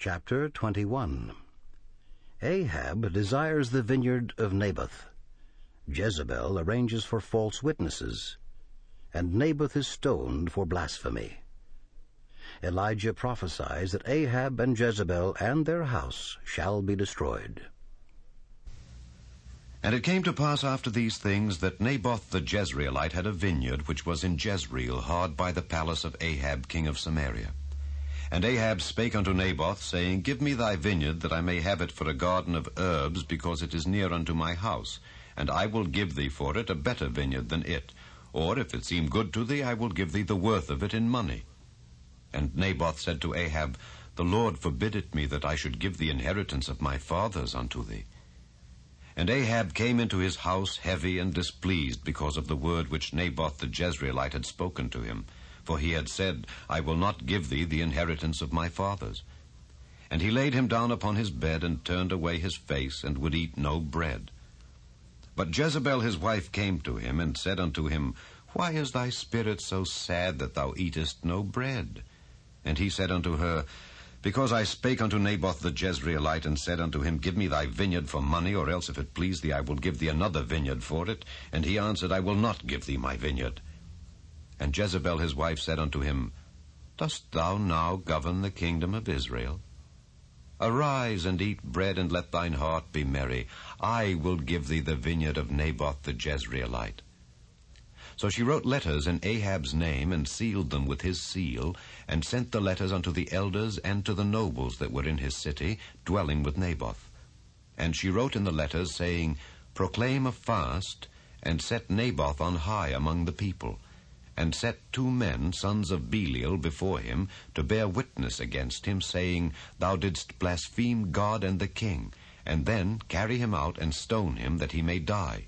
Chapter 21. Ahab desires the vineyard of Naboth. Jezebel arranges for false witnesses, and Naboth is stoned for blasphemy. Elijah prophesies that Ahab and Jezebel and their house shall be destroyed. And it came to pass after these things that Naboth the Jezreelite had a vineyard which was in Jezreel, hard by the palace of Ahab king of Samaria. And Ahab spake unto Naboth, saying, Give me thy vineyard, that I may have it for a garden of herbs, because it is near unto my house, and I will give thee for it a better vineyard than it. Or, if it seem good to thee, I will give thee the worth of it in money. And Naboth said to Ahab, The Lord forbid it me that I should give the inheritance of my fathers unto thee. And Ahab came into his house heavy and displeased because of the word which Naboth the Jezreelite had spoken to him. For he had said, I will not give thee the inheritance of my fathers. And he laid him down upon his bed, and turned away his face, and would eat no bread. But Jezebel his wife came to him, and said unto him, Why is thy spirit so sad that thou eatest no bread? And he said unto her, Because I spake unto Naboth the Jezreelite, and said unto him, Give me thy vineyard for money, or else if it please thee, I will give thee another vineyard for it. And he answered, I will not give thee my vineyard. And Jezebel his wife said unto him, Dost thou now govern the kingdom of Israel? Arise and eat bread, and let thine heart be merry. I will give thee the vineyard of Naboth the Jezreelite. So she wrote letters in Ahab's name, and sealed them with his seal, and sent the letters unto the elders and to the nobles that were in his city, dwelling with Naboth. And she wrote in the letters, saying, Proclaim a fast, and set Naboth on high among the people, and set 2 men, sons of Belial, before him, to bear witness against him, saying, Thou didst blaspheme God and the king, and then carry him out and stone him, that he may die.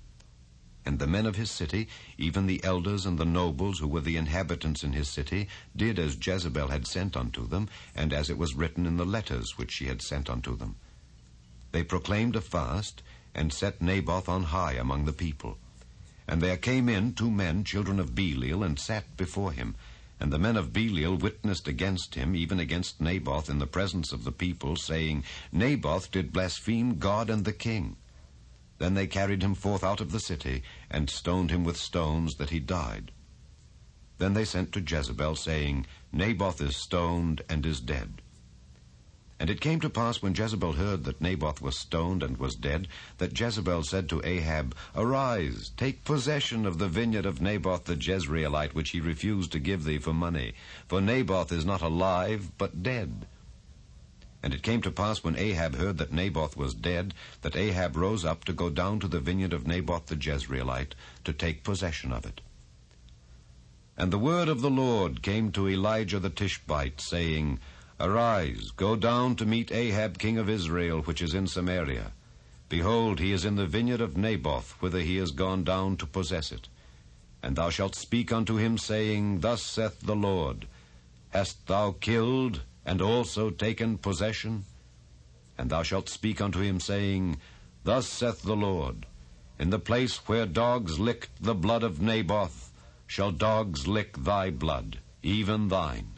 And the men of his city, even the elders and the nobles who were the inhabitants in his city, did as Jezebel had sent unto them, and as it was written in the letters which she had sent unto them. They proclaimed a fast, and set Naboth on high among the people. And there came in 2 men, children of Belial, and sat before him. And the men of Belial witnessed against him, even against Naboth, in the presence of the people, saying, Naboth did blaspheme God and the king. Then they carried him forth out of the city, and stoned him with stones, that he died. Then they sent to Jezebel, saying, Naboth is stoned and is dead. And it came to pass, when Jezebel heard that Naboth was stoned and was dead, that Jezebel said to Ahab, Arise, take possession of the vineyard of Naboth the Jezreelite, which he refused to give thee for money. For Naboth is not alive, but dead. And it came to pass, when Ahab heard that Naboth was dead, that Ahab rose up to go down to the vineyard of Naboth the Jezreelite, to take possession of it. And the word of the Lord came to Elijah the Tishbite, saying, Arise, go down to meet Ahab king of Israel, which is in Samaria. Behold, he is in the vineyard of Naboth, whither he is gone down to possess it. And thou shalt speak unto him, saying, Thus saith the Lord, Hast thou killed, and also taken possession? And thou shalt speak unto him, saying, Thus saith the Lord, In the place where dogs licked the blood of Naboth, shall dogs lick thy blood, even thine.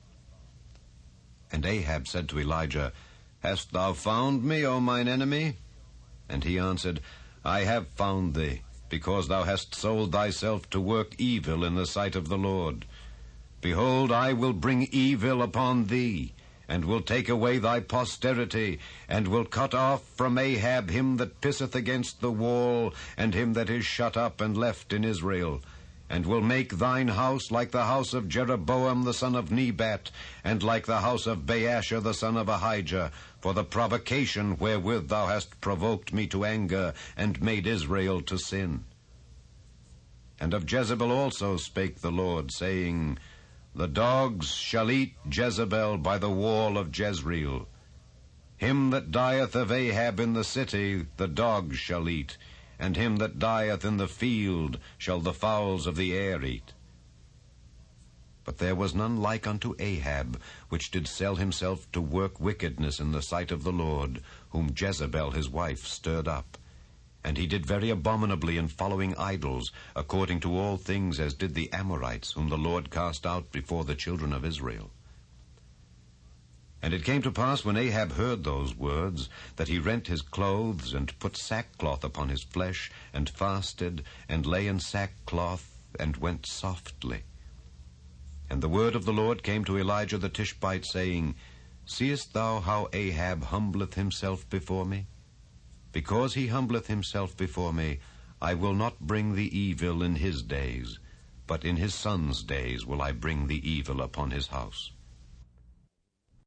And Ahab said to Elijah, Hast thou found me, O mine enemy? And he answered, I have found thee, because thou hast sold thyself to work evil in the sight of the Lord. Behold, I will bring evil upon thee, and will take away thy posterity, and will cut off from Ahab him that pisseth against the wall, and him that is shut up and left in Israel, and will make thine house like the house of Jeroboam the son of Nebat, and like the house of Baasha the son of Ahijah, for the provocation wherewith thou hast provoked me to anger, and made Israel to sin. And of Jezebel also spake the Lord, saying, The dogs shall eat Jezebel by the wall of Jezreel. Him that dieth of Ahab in the city the dogs shall eat, and him that dieth in the field shall the fowls of the air eat. But there was none like unto Ahab, which did sell himself to work wickedness in the sight of the Lord, whom Jezebel his wife stirred up. And he did very abominably in following idols, according to all things as did the Amorites, whom the Lord cast out before the children of Israel. And it came to pass, when Ahab heard those words, that he rent his clothes, and put sackcloth upon his flesh, and fasted, and lay in sackcloth, and went softly. And the word of the Lord came to Elijah the Tishbite, saying, Seest thou how Ahab humbleth himself before me? Because he humbleth himself before me, I will not bring the evil in his days, but in his son's days will I bring the evil upon his house.